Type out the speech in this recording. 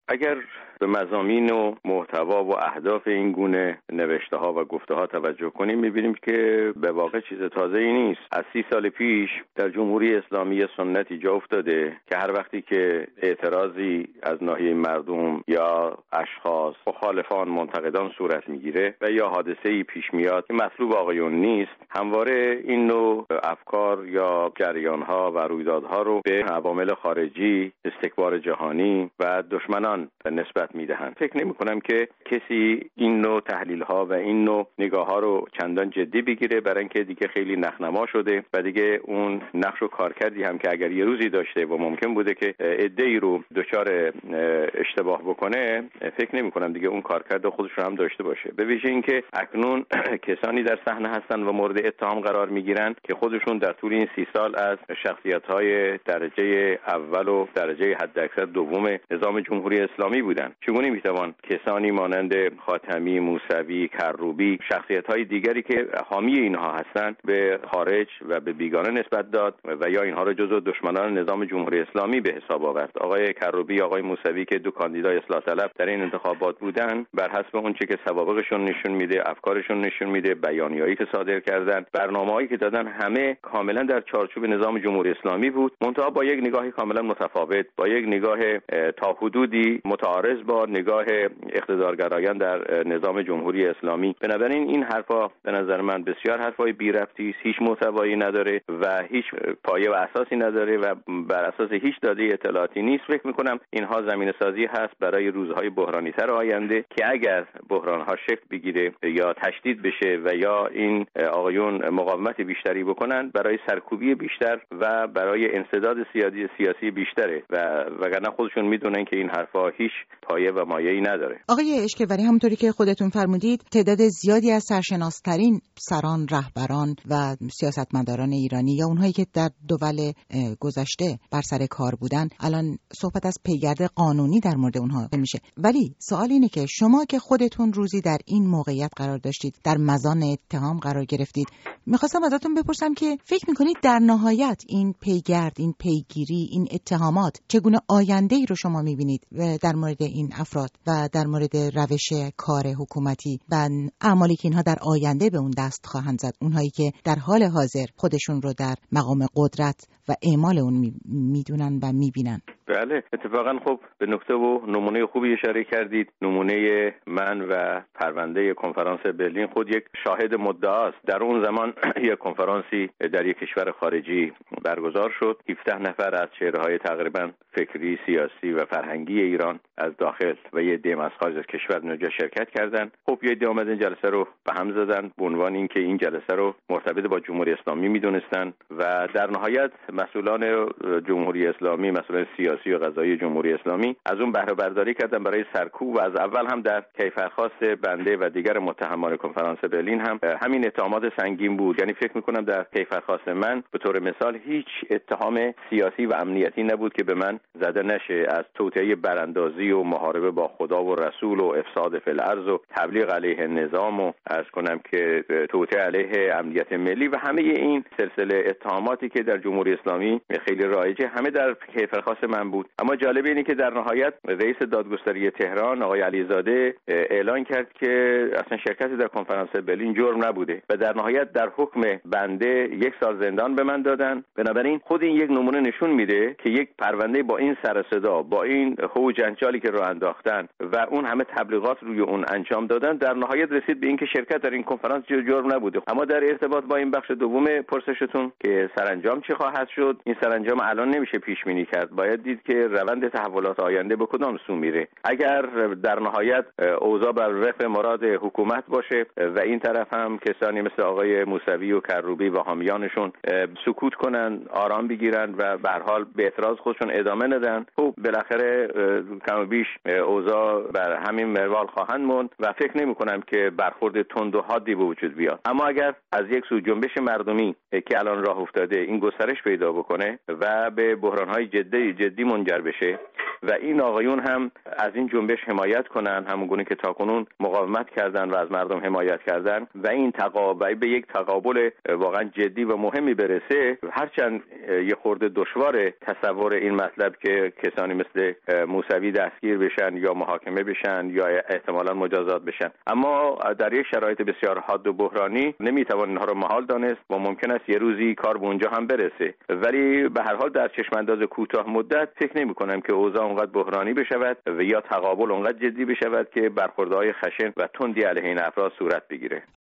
اگر به مضامین و محتوا و اهداف این گونه نوشته ها و گفته ها توجه کنیم می‌بینیم که به واقع چیز تازه‌ای نیست. از 30 سال پیش در جمهوری اسلامی سنتی جا افتاده که هر وقتی که اعتراضی از ناحیه مردم یا اشخاص مخالفان منتقدان صورت میگیره و یا حادثه‌ای پیش میاد که مطلوب آقایون نیست، همواره این نوع افکار یا جریان‌ها و رویدادها رو به عوامل خارجی، استکبار جهانی و دشمنان نسبت میدهند. فکر نمی‌کنم که کسی این نوع تحلیل‌ها و این نوع نگاه‌ها رو چندان جدی بگیره، برای اینکه دیگه خیلی نخنما شده و دیگه اون نقش و کارکردی هم که اگر یه روزی داشته و ممکن بوده که عده‌ای رو دچار اشتباه بکنه، فکر نمی‌کنم دیگه اون کارکرد خودش رو هم داشته باشه. به ویژه اینکه اکنون کسانی در صحنه هستن و مورد اتهام قرار می‌گیرن که خودشون در طول این 30 سال از شخصیت‌های درجه اول و درجه حداکثر دوم نظام جمهوری اسلامی بودن. چگونه میتوان کسانی مانند خاتمی، موسوی، کروبی، شخصیت‌های دیگری که حامی اینها هستند به خارج و به بیگانه نسبت داد و یا اینها را جزو دشمنان نظام جمهوری اسلامی به حساب آورد؟ آقای کروبی، آقای موسوی که دو کاندیدای اصلاح طلب در این انتخابات بودند، بر حسب اون چه که سوابقشون نشون میده، افکارشون نشون میده، بیانیه‌ای که صادر کردن، برنامه‌هایی که دادن، همه کاملا در چارچوب نظام جمهوری اسلامی بود، منتها با یک نگاهی کاملا متفاوت، با یک نگاه تا حدودی متعارض با نگاه اقتدارگرایان در نظام جمهوری اسلامی. بنابراین این حرفا به نظر من بسیار حرفای بی ربطی است، هیچ محتوایی نداره و هیچ پایه و اساسی نداره و بر اساس هیچ داده اطلاعاتی نیست. فکر می‌کنم اینها زمینه‌سازی هست برای روزهای بحرانی‌تر آینده که اگر بحران‌ها شکل بگیره یا تشدید بشه و یا این آقایون مقاومت بیشتری بکنن، برای سرکوبی بیشتر و برای انسداد سیاسی بیشتره و وگرنه خودشون میدونن که این حرفا هیچ پایه و مایه‌ای نداره. آقای اشکوری، همونطوری که خودتون فرمودید، تعداد زیادی از سرشناس‌ترین سران، رهبران و سیاستمداران ایرانی یا اونهایی که در دول گذشته بر سر کار بودن، الان صحبت از پیگرد قانونی در مورد اونها میشه. ولی سوال اینه که شما که خودتون روزی در این موقعیت قرار داشتید، در مزان اتهام قرار گرفتید، میخواستم ازتون بپرسم که فکر میکنید در نهایت این پیگرد، این پیگیری، این اتهامات چگونه آینده‌ای رو شما میبینید در مورد این افراد و در مورد روش کار حکومتی و اعمالی که اینها در آینده به اون دست خواهند زد، اونهایی که در حال حاضر خودشون رو در مقام قدرت و اعمال اون میدونن و میبینن؟ بله، اتفاقا خب به نکته و نمونه خوبی اشاره کردید. نمونه من و پرونده کنفرانس برلین خود یک شاهد مدعاست. در اون زمان یک کنفرانسی در یک کشور خارجی برگزار شد. 17 نفر از چهره‌های تقریبا فکری، سیاسی و فرهنگی ایران از داخل و یه عده از خارج از کشور اونجا شرکت کردند. خب یه عده اومدن جلسه رو به هم زدن به عنوان اینکه این جلسه رو مرتبط با جمهوری اسلامی میدونستان و در نهایت مسئولان جمهوری اسلامی، مسئولان سیاسی و قضایی جمهوری اسلامی از اون بهره برداری کردن برای سرکوب و از اول هم در کیفرخواست بنده و دیگر متهمان کنفرانس برلین هم همین اتهامات سنگین بود. یعنی فکر می‌کنم در کیفرخواست من به طور مثال هیچ اتهام سیاسی و امنیتی نبود که به من زده نشه، از توطئه براندازی و محاربه با خدا و رسول و افساد فی الارض و تبلیغ علیه نظام و عرض کنم که توطئه علیه امنیت ملی و همه این سلسله اتهاماتی که در جمهوری اسلامی خیلی رایجه، همه در کیفرخواست من بود. اما جالب اینه که در نهایت رئیس دادگستری تهران آقای علیزاده اعلان کرد که اصلا شرکت در کنفرانس برلین جرم نبوده و در نهایت در حکم بنده 1 سال زندان به من دادن. بنابراین خود این یک نمونه نشون میده که یک پرونده با این سر صدا، با این هو جنجالی که راه انداختن و اون همه تبلیغات روی اون انجام دادن، در نهایت رسید به اینکه شرکت در این کنفرانس جرم نبوده. اما در ارتباط با این بخش دوم پرسشتون که سرانجام چه خواهد شد، این سرانجام الان نمیشه پیش بینی کرد. باید دید که روند تحولات آینده به کدام سو میره. اگر در نهایت اوضاع بر وفق مراد حکومت باشه و این طرف هم کسانی مثل آقای موسوی و کروبی و حامیانشون سکوت کنن، آرام بگیرن و به هر حال به اعتراض خودشون ادامه ندن، خب بالاخره کم و بیش اوضاع بر همین منوال خواهند موند و فکر نمی کنم که برخورد تند و حادی به وجود بیاد. اما اگر از یک سو جنبش مردمی که الان راه افتاده این گسترش پیدا بکنه و به بحران‌های جدی منجر بشه و این آقایون هم از این جنبش حمایت کنن، همونگونه که تاکنون مقاومت کردن و از مردم حمایت کردن و این تقابل به یک تقابل واقعا جدی و مهمی برسه. هرچند یه خورده دشواره تصور این مطلب که کسانی مثل موسوی دستگیر بشن یا محاکمه بشن یا احتمالاً مجازات بشن، اما در یک شرایط بسیار حاد و بحرانی نمیتوان اینها رو محال دانست و ممکن است یه روزی کار به اونجا هم برسه. ولی به هر حال در چشمانداز کوتاه مدت فکر نمی‌کنم که اوضاع اونقدر بحرانی بشود و یا تقابل اونقدر جدی بشود که برخوردهای خشن و تندی علیه این افراد صورت بگیره.